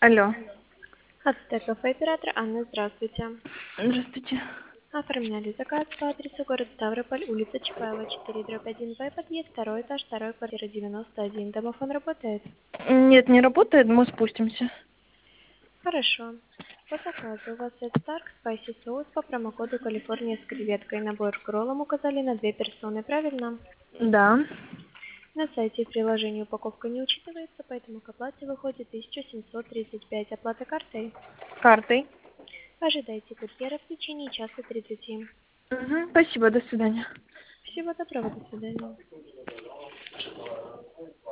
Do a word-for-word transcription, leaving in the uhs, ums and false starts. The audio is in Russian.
Алло. Ацтек кафе, оператор Анна, здравствуйте. Здравствуйте. Оформляли заказ по адресу город Ставрополь, улица Чапаева, четыре, дробь один Б, подъезд, второй этаж, второй, квартира девяносто один. Домофон работает? Нет, не работает, мы спустимся. Хорошо. По заказу у вас это Старк Спайси соус по промокоду Калифорния с креветкой. Набор к роллам указали на две персоны, правильно? Да. На сайте и приложении упаковка не учитывается, поэтому к оплате выходит тысяча семьсот тридцать пять. Оплата картой? Картой. Ожидайте курьера в течение часа тридцати. Угу. Спасибо, до свидания. Всего доброго, до свидания.